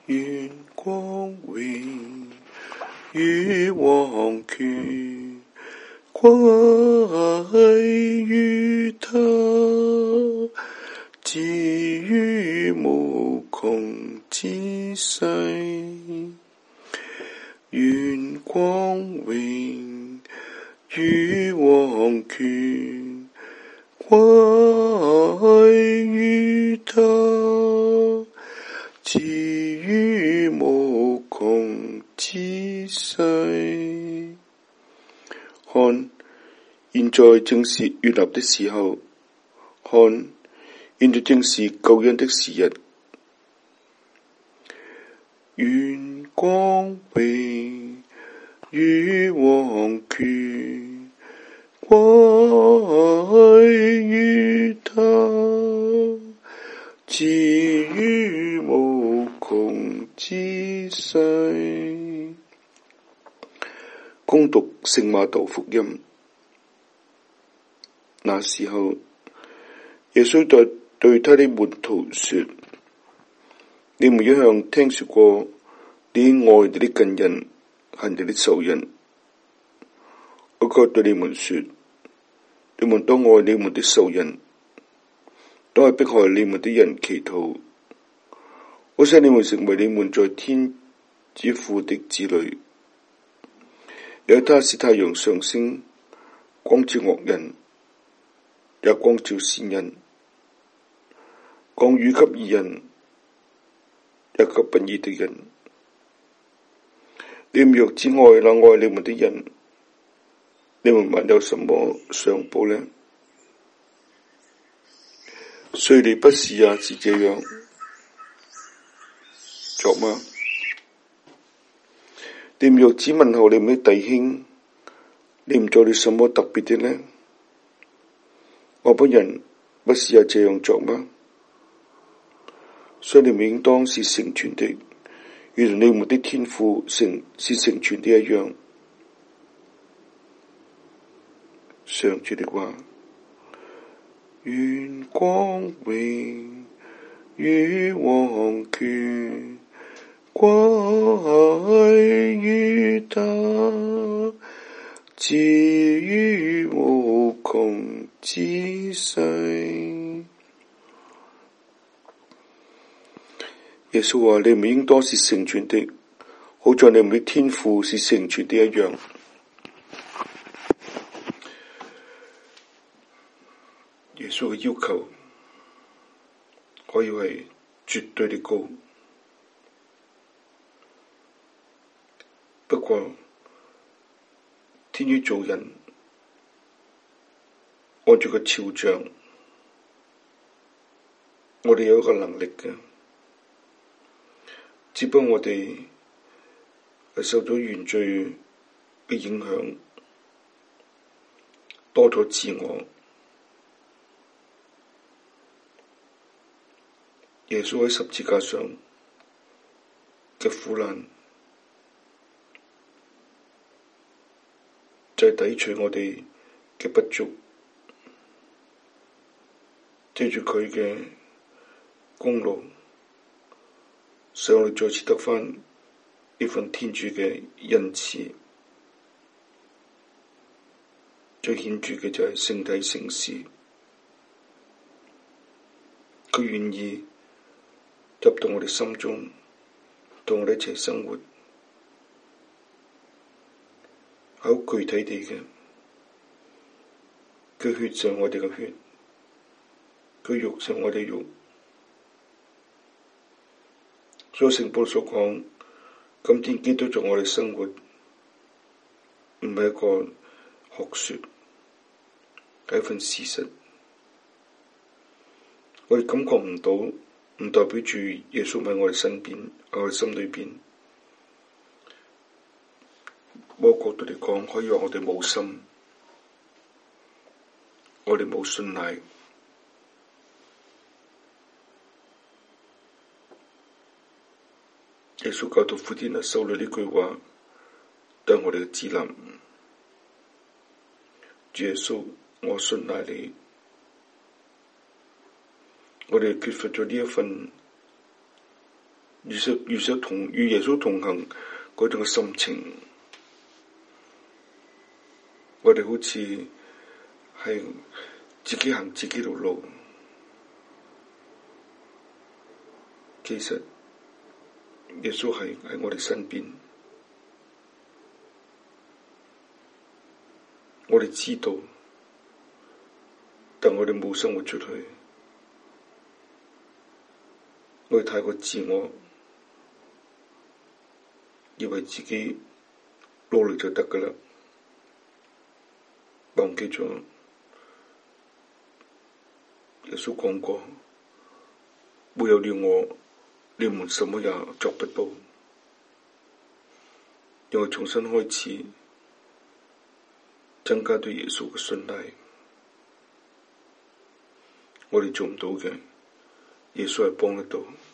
願光榮與王權歸於他，自於無窮之世。願光榮與王權歸於他，自於無窮之世。看，現在正是悅納的時候，看，現在正是救恩的時日。願光榮與王權歸於他，自於無窮之世。恭讀聖馬竇福音。那時候，耶穌對他的門徒說：你們一向聽說過，你愛你的近人，恨你的仇人。我卻對你們說，你們當愛你們的仇人，當為迫害你們的人祈禱，好使你們成為你們在天之父的子女。因為他使太陽上升，光照惡人，也光照善人；降雨給義人，也給不義的人。你們若只愛那愛你們的人，你們還有什麼賞報呢？稅吏不是也是這樣作嗎？你們若只問候你們的弟兄，你們做了什麼特別的呢？外邦人不是也這樣作嗎？所以你們應當是成全的，如同你們的天父是成全的一樣。上主的話。願光榮與王權歸於他，自於無窮之世。耶穌話：你們應當是成全的，好像你們的天父是成全的一樣。耶穌嘅要求可以係絕對的高，不過天主造人按住個肖像，我哋有一個能力嘅，只不過我哋係受咗原罪嘅影響，多咗自我。耶穌喺十字架上嘅苦難，就係抵除我哋嘅不足，借住佢嘅功勞，使我哋再次得返呢份天主嘅恩賜。最顯著嘅就係聖體聖事，佢願意入到我哋心中，同我哋一齊生活，好具體地嘅，佢血就係我哋嘅血，佢肉就係我哋肉。所以聖保祿所講，今天基督在我哋生活，唔係一個學說，係一份事實。我哋感覺唔到，唔代表住耶穌喺我哋身邊，喺我哋心裏邊。某個角度嚟講，可以話我哋冇心，我哋冇信賴。耶穌教導傅天娜修女呢句話，都係我哋嘅指南。主耶穌，我信賴你。我哋缺乏咗呢一份與耶穌同行嗰種嘅心情，我哋好似係自己行自己條路，其實耶穌係喺我哋身邊，我哋知道，但我哋冇生活出去，我哋太過自我，以為自己努力就得㗎喇，忘記咗耶穌講過，沒有了我，你們什麼也作不到。讓我重新開始，增加對耶穌嘅信賴。我哋做唔到嘅，耶穌係幫得到。